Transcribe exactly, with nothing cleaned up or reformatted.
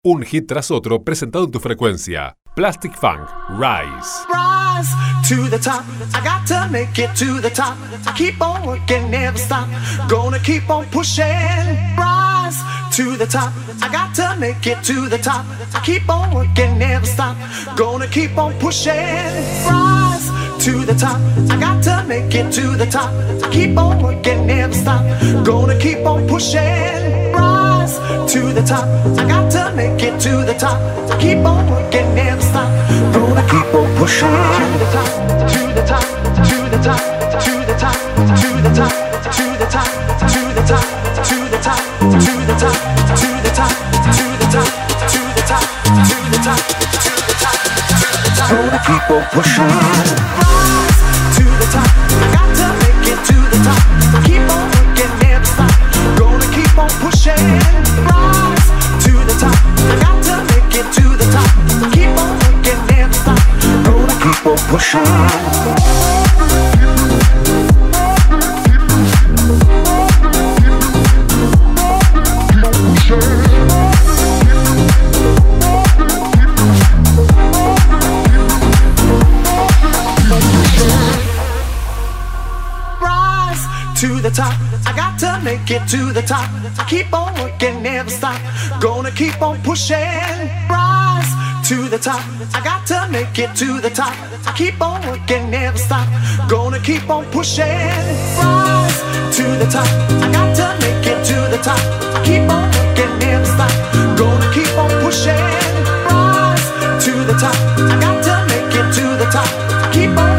Un hit tras otro presentado en tu frecuencia. Plastic Funk, Rise. Rise to the top. I got to make it to the top. I keep on working, never stop. Gonna keep on pushing. Rise to the top. I got to make it to the top. I keep on working, never stop. Gonna keep on pushing. Rise to the top. I got to make it to the top. I keep on working, never stop. Gonna keep on pushing. Rise to the top. I got to make it to the top. I keep on working, never stop. Gonna keep on pushing. To the top, to the top, to the top, to the top, to the top, to the top, to the top, to the top, to the top, to the top, to the top, to the top, to the top, to the top, to the top. Gonna keep on pushing. Rise to the top. I got to make it to the top. Keep on working, never stop. Gonna keep on pushing. Rise to the top. I got to make it to the top. Keep on working, never stop. Gonna keep on pushing. To the top, I got to make it to the top. I keep on working, never stop. Gonna keep on pushing. Rise to the top. I got to make it to the top. I keep on working, never stop. Gonna keep on pushing. Rise to the top. I got to make it to the top. I keep on working, never stop. Gonna keep on pushing. Rise to the top. I got to make it to the top. I keep on